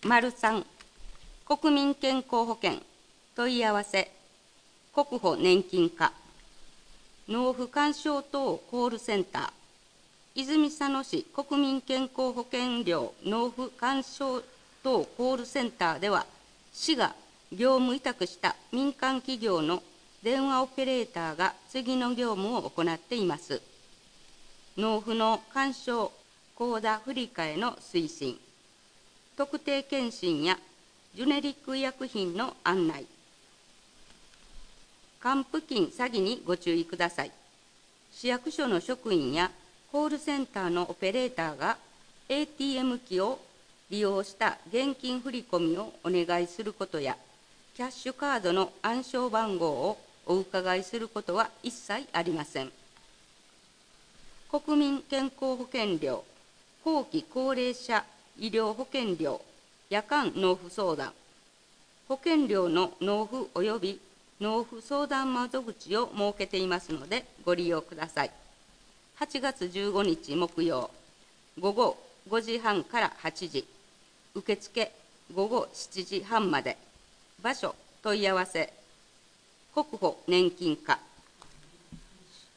3、国民健康保険問い合わせ国保年金課納付勧奨等コールセンター泉佐野市国民健康保険料納付勧奨等コールセンターでは、市が業務委託した民間企業の電話オペレーターが次の業務を行っています。納付の勧奨、口座振替の推進、特定健診やジュネリック医薬品の案内、還付金詐欺にご注意ください。市役所の職員やコールセンターのオペレーターが ATM 機を利用した現金振込をお願いすることや、キャッシュカードの暗証番号をお伺いすることは一切ありません。国民健康保険料、後期高齢者医療保険料、夜間納付相談、保険料の納付及び納付相談窓口を設けていますのでご利用ください。8月15日木曜、午後5時半から8時、受付午後7時半まで、場所問い合わせ、国保年金課